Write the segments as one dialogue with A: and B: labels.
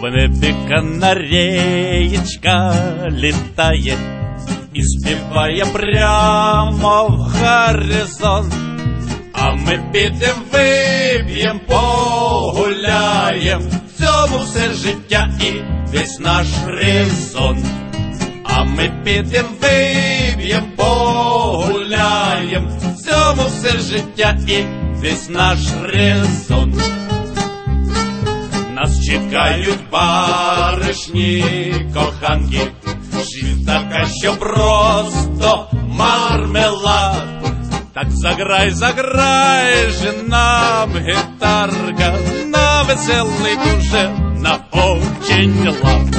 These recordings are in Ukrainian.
A: В небі канареєчка літає і співає прямо в горизонт. А ми підем, вип'єм, погуляєм, в цьому все життя і весь наш резон. А ми підем, вип'єм, погуляєм, в цьому все життя і весь наш резон. Нас чекають баришні, коханки, жизнь така, що просто мармелад. Так заграй, заграй же нам, гітарка, на веселий дуже, на очень лад.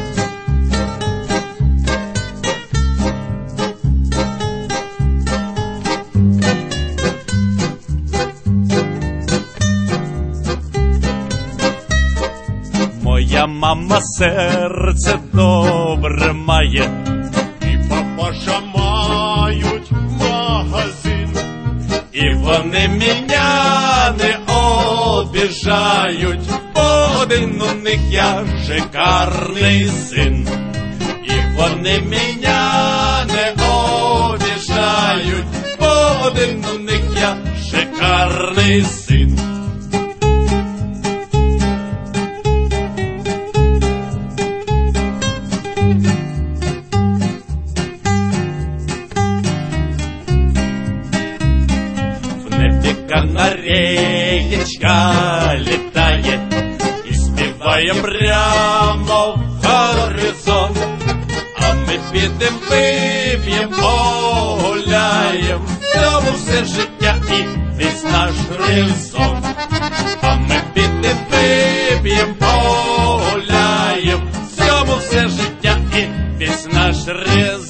A: Моя мама серце добре має, і папаша мають магазин, і вони мене не обіжають, бо один у них я шикарний син. І вони мене не обіжають, бо один у них я шикарний син. Канареєчка літає і співає прямо в горизонт. А ми підем, вип'єм, погуляєм, в цьому все життя і весь наш резон. А ми підем, вип'єм, погуляєм, в цьому все життя і весь наш резон.